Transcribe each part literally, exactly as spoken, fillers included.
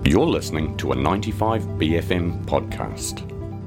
You're listening to a ninety-five B F M podcast.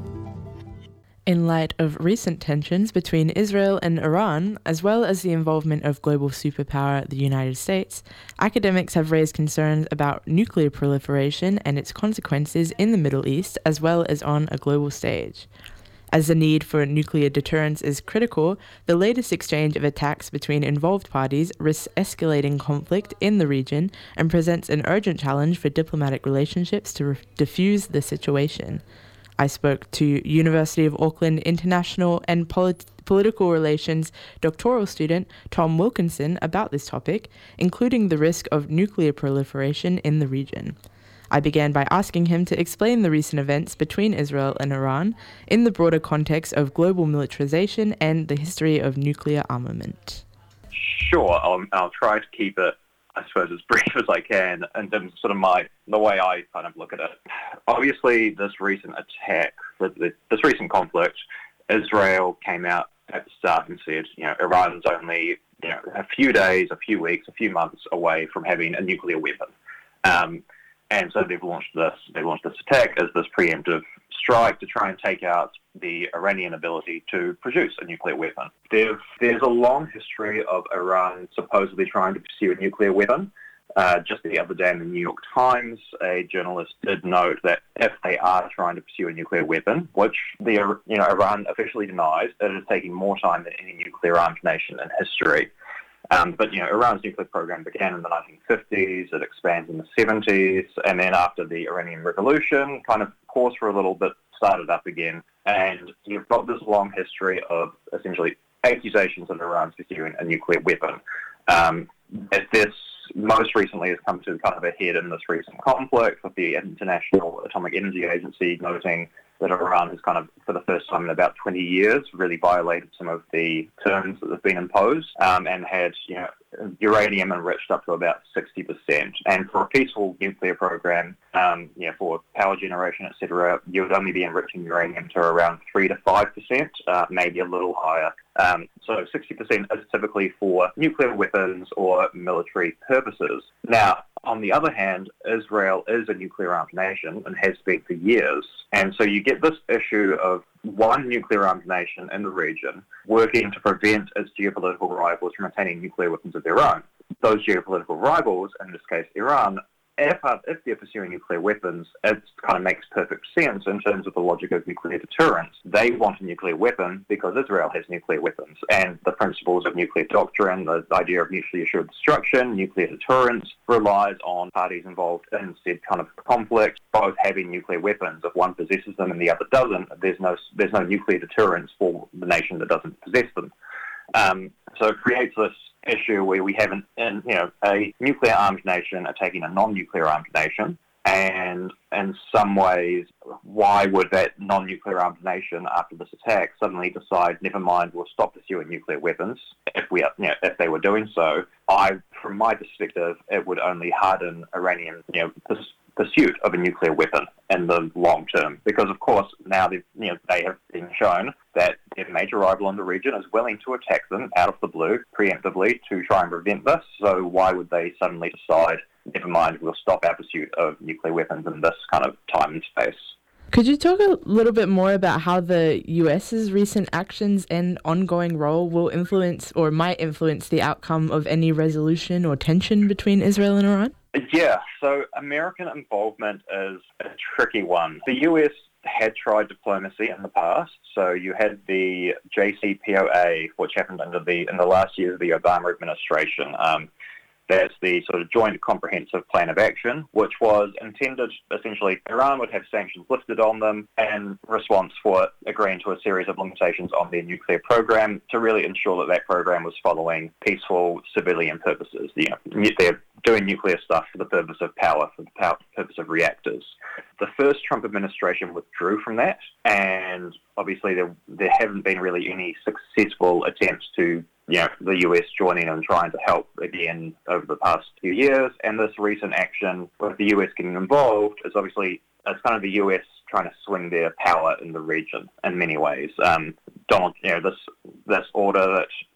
In light of recent tensions between Israel and Iran, as well as the involvement of global superpower the United States, academics have raised concerns about nuclear proliferation and its consequences in the Middle East, as well as on a global stage. As the need for nuclear deterrence is critical, the latest exchange of attacks between involved parties risks escalating conflict in the region and presents an urgent challenge for diplomatic relationships to re- diffuse the situation. I spoke to University of Auckland International and Polit- Political Relations doctoral student Tom Wilkinson about this topic, including the risk of nuclear proliferation in the region. I began by asking him to explain the recent events between Israel and Iran in the broader context of global militarization and the history of nuclear armament. Sure, I'll, I'll try to keep it, I suppose, as brief as I can in terms of sort of my the way I kind of look at it. Obviously, this recent attack, this recent conflict, Israel came out at the start and said, you know, Iran's only you know a few days, a few weeks, a few months away from having a nuclear weapon. Um, And so they've launched this. They launched this attack as this preemptive strike to try and take out the Iranian ability to produce a nuclear weapon. There's, there's a long history of Iran supposedly trying to pursue a nuclear weapon. Uh, just the other day in the New York Times, a journalist did note that if they are trying to pursue a nuclear weapon, which the you know Iran officially denies, that it is taking more time than any nuclear-armed nation in history. Um, but, you know, Iran's nuclear program began in the nineteen fifties, it expands in the seventies, and then after the Iranian Revolution, kind of paused for a little bit, started up again. And you've got this long history of essentially accusations of Iran's pursuing a nuclear weapon. Um, this most recently has come to kind of a head in this recent conflict with the International Atomic Energy Agency noting that Iran has kind of, for the first time in about twenty years, really violated some of the terms that have been imposed um, and had, you know, uranium enriched up to about sixty percent. And for a peaceful nuclear program, um, you know, for power generation, et cetera, you would only be enriching uranium to around three to five percent, uh, maybe a little higher. Um, so sixty percent is typically for nuclear weapons or military purposes. Now, on the other hand, Israel is a nuclear-armed nation and has been for years. And so you get this issue of one nuclear-armed nation in the region working to prevent its geopolitical rivals from attaining nuclear weapons of their own. Those geopolitical rivals, in this case Iran, if, uh, if they're pursuing nuclear weapons, it kind of makes perfect sense in terms of the logic of nuclear deterrence. They want a nuclear weapon because Israel has nuclear weapons, and the principles of nuclear doctrine, the idea of mutually assured destruction, nuclear deterrence, relies on parties involved in said kind of conflict, both having nuclear weapons. If one possesses them and the other doesn't, there's no there's no nuclear deterrence for the nation that doesn't possess them. Um, so it creates this issue where we have an, an, you know, a nuclear-armed nation attacking a non-nuclear-armed nation, and in some ways, why would that non-nuclear-armed nation, after this attack, suddenly decide, never mind, we'll stop pursuing nuclear weapons if we, you know, if they were doing so? I, from my perspective, it would only harden Iranian, you know, pers- pursuit of a nuclear weapon in the long term, because of course now they've, you know, they have been shown that their major rival in the region is willing to attack them out of the blue, preemptively, to try and prevent this. So why would they suddenly decide, never mind, we'll stop our pursuit of nuclear weapons in this kind of time and space? Could you talk a little bit more about how the U S's recent actions and ongoing role will influence or might influence the outcome of any resolution or tension between Israel and Iran? Yeah, so American involvement is a tricky one. The U S had tried diplomacy in the past. So you had the J C P O A, which happened under the in the last year of the Obama administration. Um, That's the sort of Joint Comprehensive Plan of Action, which was intended, essentially, Iran would have sanctions lifted on them in response for agreeing to a series of limitations on their nuclear program to really ensure that that program was following peaceful civilian purposes. You know, they're doing nuclear stuff for the purpose of power, for the power, purpose of reactors. The first Trump administration withdrew from that, and obviously there, there haven't been really any successful attempts to you know, the U S joining and trying to help again over the past few years. And this recent action with the U S getting involved is obviously, it's kind of the U S trying to swing their power in the region in many ways. Um, Donald, you know, this this order that you know,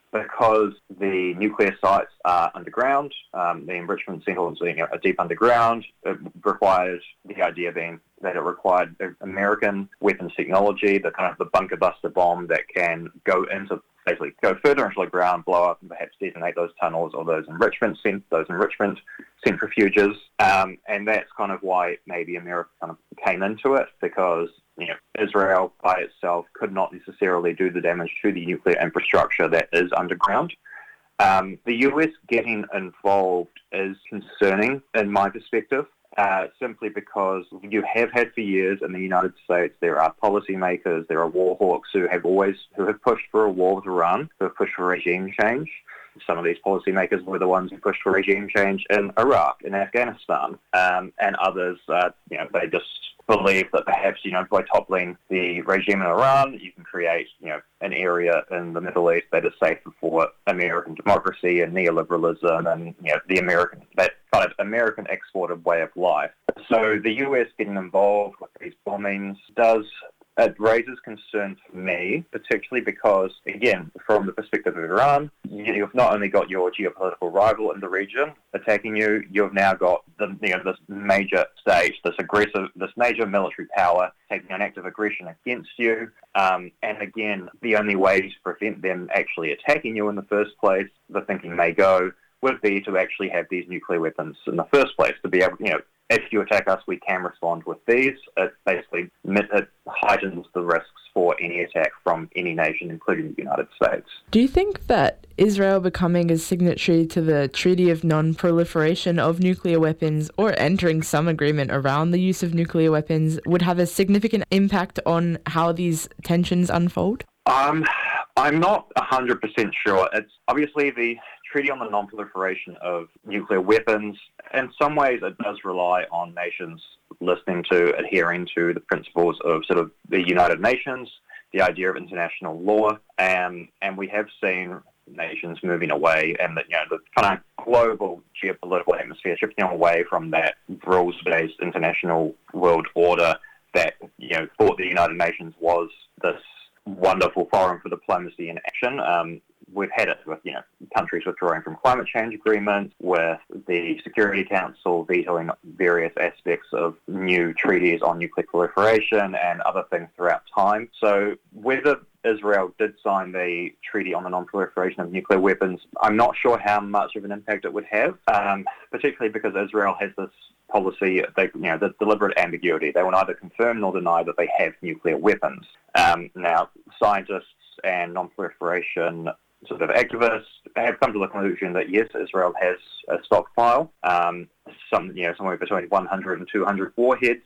because the nuclear sites are underground, um, the enrichment centers you know, are deep underground, it requires, the idea being that it required American weapons technology, the kind of the bunker buster bomb that can go into, basically go further into the ground, blow up and perhaps detonate those tunnels or those enrichment cent- those enrichment centrifuges. Um, and that's kind of why maybe America kind of came into it, because you know, Israel by itself could not necessarily do the damage to the nuclear infrastructure that is underground. Um, the U S getting involved is concerning in my perspective, uh, simply because you have had for years in the United States, there are policymakers, there are war hawks who have always, who have pushed for a war with Iran, who have pushed for regime change. Some of these policymakers were the ones who pushed for regime change in Iraq, in Afghanistan, um, and others, uh, you know, they just believe that perhaps, you know, by toppling the regime in Iran, you can create, you know, an area in the Middle East that is safer for American democracy and neoliberalism and, you know, the American, that kind of American exported way of life. So the U S getting involved with these bombings does, it raises concern for me, particularly because, again, from the perspective of Iran, you've not only got your geopolitical rival in the region attacking you, you've now got the, you know, this major state, this aggressive, this major military power taking an active aggression against you. Um, and again, the only way to prevent them actually attacking you in the first place, the thinking may go, would be to actually have these nuclear weapons in the first place, to be able, you know, if you attack us, we can respond with these. It basically it heightens the risks for any attack from any nation, including the United States. Do you think that Israel becoming a signatory to the Treaty of Non-Proliferation of Nuclear Weapons or entering some agreement around the use of nuclear weapons would have a significant impact on how these tensions unfold? Um, I'm not one hundred percent sure. It's obviously the Treaty on the Non-Proliferation of Nuclear Weapons. In some ways, it does rely on nations listening to, adhering to the principles of sort of the United Nations, the idea of international law, and and we have seen nations moving away, and the, you know, the kind of global geopolitical atmosphere shifting away from that rules-based international world order that, you know, thought the United Nations was this wonderful forum for diplomacy and action. Um, we've had it with, you know, countries withdrawing from climate change agreements, with the Security Council vetoing various aspects of new treaties on nuclear proliferation and other things throughout time. So whether Israel did sign the Treaty on the Non-Proliferation of Nuclear Weapons, I'm not sure how much of an impact it would have, um, particularly because Israel has this policy, they, you know, the deliberate ambiguity. They will neither confirm nor deny that they have nuclear weapons. Um, now, scientists and non-proliferation sort of activists have come to the conclusion that yes, Israel has a stockpile, um, some, you know, somewhere between one hundred and two hundred warheads,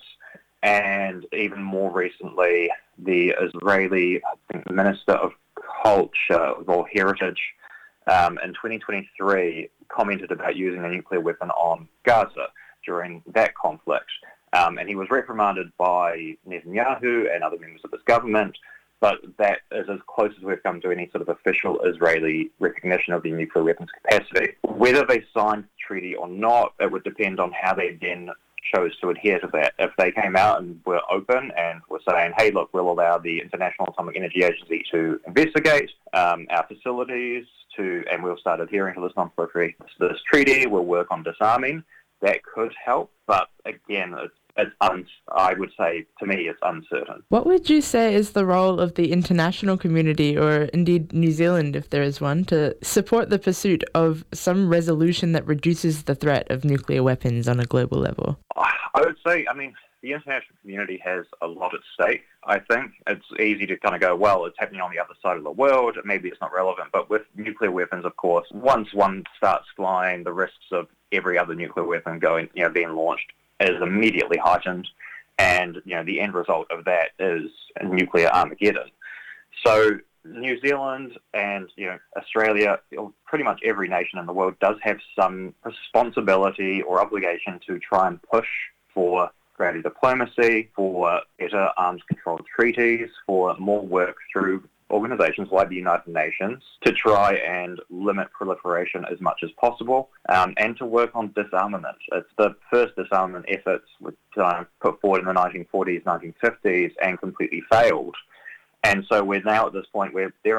and even more recently, the Israeli I think, Minister of Culture or Heritage um, in twenty twenty-three commented about using a nuclear weapon on Gaza during that conflict. Um, and he was reprimanded by Netanyahu and other members of his government, but that is as close as we've come to any sort of official Israeli recognition of the nuclear weapons capacity. Whether they signed the treaty or not, it would depend on how they then chose to adhere to that. If they came out and were open and were saying, hey, look, we'll allow the International Atomic Energy Agency to investigate um, our facilities, to, and we'll start adhering to this non-proliferation, this treaty, we'll work on disarming, that could help, but again, it's, it's un- I would say, to me, it's uncertain. What would you say is the role of the international community, or indeed New Zealand, if there is one, to support the pursuit of some resolution that reduces the threat of nuclear weapons on a global level? I would say, I mean, the international community has a lot at stake, I think. It's easy to kind of go, well, it's happening on the other side of the world, maybe it's not relevant, but with nuclear weapons, of course, once one starts flying, the risks of every other nuclear weapon going, you know, being launched is immediately heightened, and, you know, the end result of that is a nuclear Armageddon. So New Zealand and, you know, Australia, pretty much every nation in the world does have some responsibility or obligation to try and push for greater diplomacy, for better arms control treaties, for more work through organisations like the United Nations to try and limit proliferation as much as possible, um, and to work on disarmament. It's the first disarmament efforts which uh, put forward in the nineteen forties, nineteen fifties and completely failed. And so we're now at this point where there are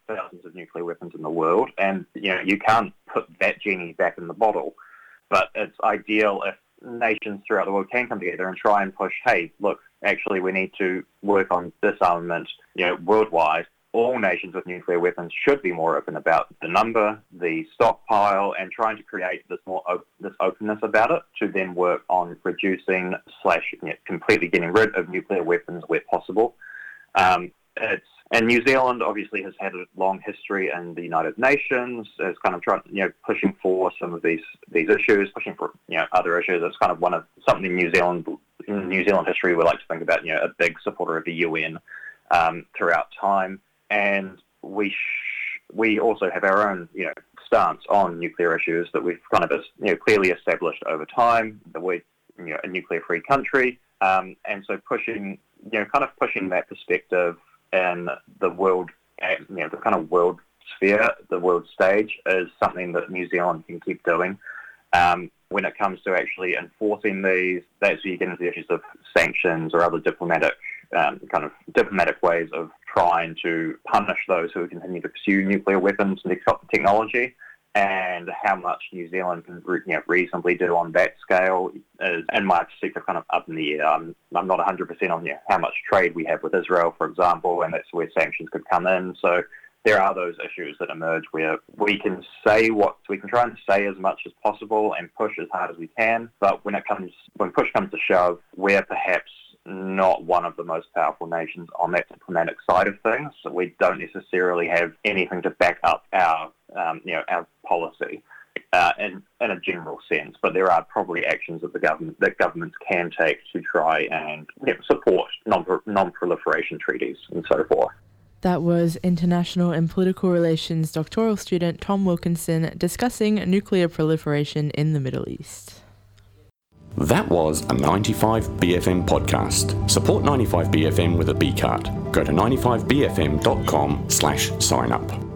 thousands of nuclear weapons in the world, and you know you can't put that genie back in the bottle. But it's ideal if nations throughout the world can come together and try and push, hey, look, actually we need to work on disarmament, you know, worldwide. All nations with nuclear weapons should be more open about the number, the stockpile, and trying to create this more op- this openness about it to then work on reducing slash you know, completely getting rid of nuclear weapons where possible. Um, it's and New Zealand obviously has had a long history in the United Nations, is kind of trying, you know, pushing for some of these these issues, pushing for you know other issues. It's kind of one of something New Zealand in New Zealand history we like to think about. You know, a big supporter of the U N um, throughout time. And we sh- we also have our own, you know, stance on nuclear issues that we've kind of, you know, clearly established over time. That we're, you know, a nuclear-free country, um, and so pushing, you know, kind of pushing that perspective in the world, you know, the kind of world sphere, the world stage, is something that New Zealand can keep doing. Um, when it comes to actually enforcing these, that's where you get into the issues of sanctions or other diplomatic um, kind of diplomatic ways of trying to punish those who continue to pursue nuclear weapons and technology, and how much New Zealand can you know, reasonably do on that scale is, in my perspective, kind of up in the air. I'm, I'm not one hundred percent on you know, how much trade we have with Israel, for example, and that's where sanctions could come in. So there are those issues that emerge where we can say what we can try and say as much as possible and push as hard as we can, but when it comes when push comes to shove, we're perhaps not one of the most powerful nations on that diplomatic side of things. So we don't necessarily have anything to back up our, um, you know, our policy uh, in in a general sense. But there are probably actions that the government that governments can take to try and you know, support non non-proliferation treaties and so forth. That was international and political relations doctoral student Tom Wilkinson discussing nuclear proliferation in the Middle East. That was a ninety-five B F M podcast. Support ninety-five B F M with a B card. Go to ninety-five B F M dot com slash sign up.